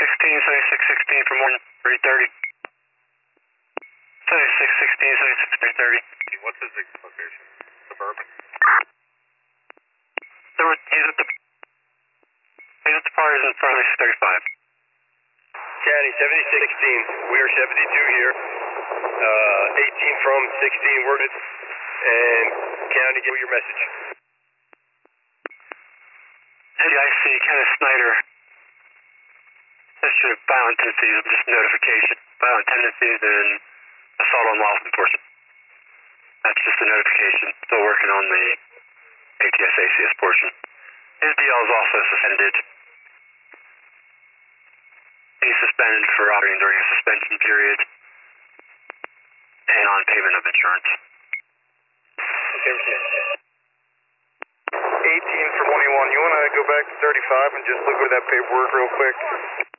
16 from 330. 7616, 330. What's his location? Suburban? He's at the parties in front of 35. County 7616, we are 72 here. 18 from 16 worded. And County, give me your message. NDIC, Kenneth Snyder. History of violent tendencies, just notification. Violent tendencies and assault on law enforcement. That's just a notification. Still working on the ATS ACS portion. His DL is also suspended. He's suspended for operating during a suspension period and on payment of insurance. 18 from 21. You want to go back to 35 and just look over that paperwork real quick?